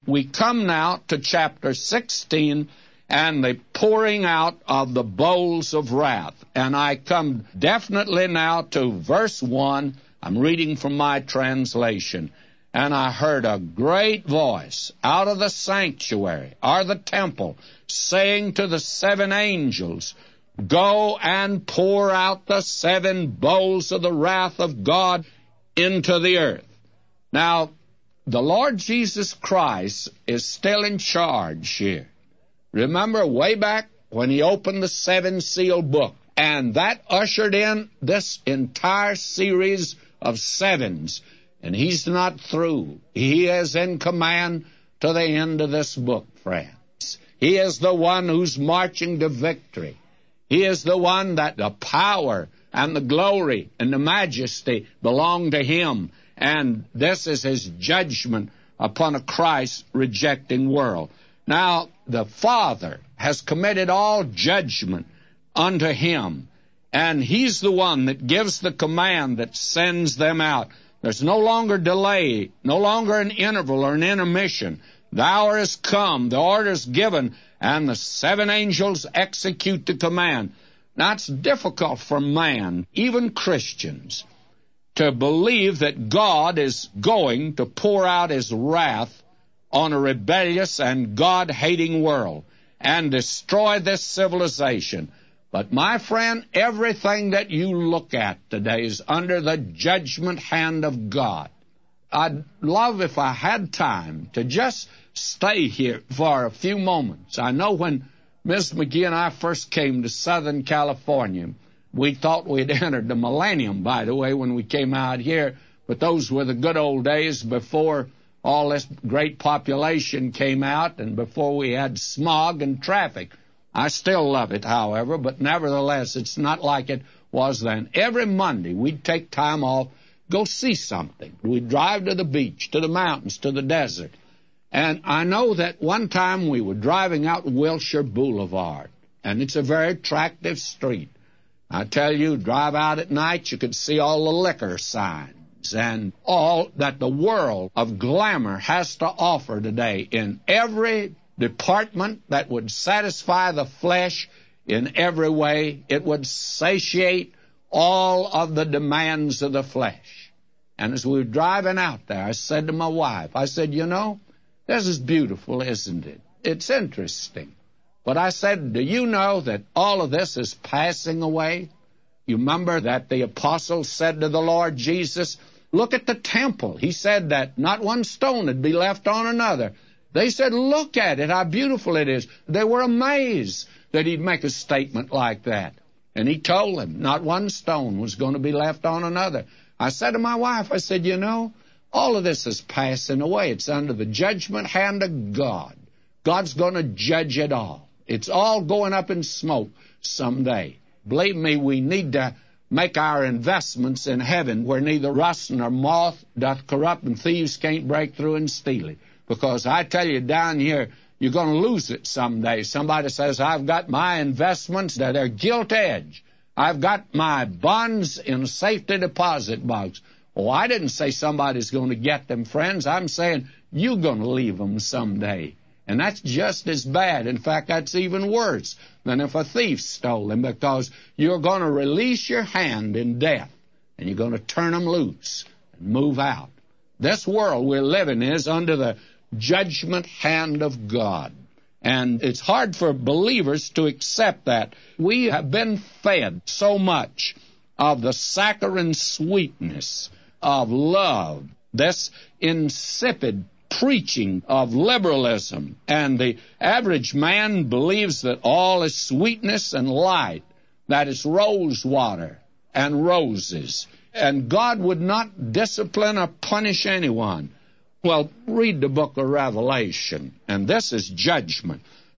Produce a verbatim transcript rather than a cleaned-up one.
We come now to chapter sixteen and the pouring out of the bowls of wrath. And I come definitely now to verse one. I'm reading from my translation. And I heard a great voice out of the sanctuary, or the temple, saying to the seven angels, "Go and pour out the seven bowls of the wrath of God into the earth." Now, the Lord Jesus Christ is still in charge here. Remember way back when he opened the seven-seal book, and that ushered in this entire series of sevens. And he's not through. He is in command to the end of this book, friends. He is the one who's marching to victory. He is the one that the power and the glory and the majesty belong to him. And this is his judgment upon a Christ-rejecting world. Now, the Father has committed all judgment unto him. And he's the one that gives the command that sends them out. There's no longer delay, no longer an interval or an intermission. The hour has come, the order is given, and the seven angels execute the command. Now, it's difficult for man, even Christians, to believe that God is going to pour out his wrath on a rebellious and God-hating world and destroy this civilization. But, my friend, everything that you look at today is under the judgment hand of God. I'd love, if I had time, to just stay here for a few moments. I know when Miss McGee and I first came to Southern California, we thought we'd entered the millennium, by the way, when we came out here. But those were the good old days before all this great population came out and before we had smog and traffic. I still love it, however, but nevertheless, it's not like it was then. Every Monday, we'd take time off, go see something. We'd drive to the beach, to the mountains, to the desert. And I know that one time we were driving out Wilshire Boulevard, and it's a very attractive street. I tell you, drive out at night, you could see all the liquor signs and all that the world of glamour has to offer today in every department that would satisfy the flesh in every way. It would satiate all of the demands of the flesh. And as we were driving out there, I said to my wife, I said, you know, this is beautiful, isn't it? It's interesting. But I said, do you know that all of this is passing away? You remember that the apostles said to the Lord Jesus, look at the temple. He said that not one stone would be left on another. They said, look at it, how beautiful it is. They were amazed that he'd make a statement like that. And he told them not one stone was going to be left on another. I said to my wife, I said, you know, all of this is passing away. It's under the judgment hand of God. God's going to judge it all. It's all going up in smoke someday. Believe me, we need to make our investments in heaven where neither rust nor moth doth corrupt and thieves can't break through and steal it. Because I tell you, down here, you're going to lose it someday. Somebody says, I've got my investments that are gilt edge. I've got my bonds in a safety deposit box. Oh, I didn't say somebody's going to get them, friends. I'm saying you're going to leave them someday. And that's just as bad. In fact, that's even worse than if a thief stole them, because you're going to release your hand in death, and you're going to turn them loose and move out. This world we're living is under the judgment hand of God. And it's hard for believers to accept that. We have been fed so much of the saccharine sweetness of love, this insipid preaching of liberalism. And the average man believes that all is sweetness and light, that is rose water and roses. And God would not discipline or punish anyone. Well, read the book of Revelation, and this is judgment.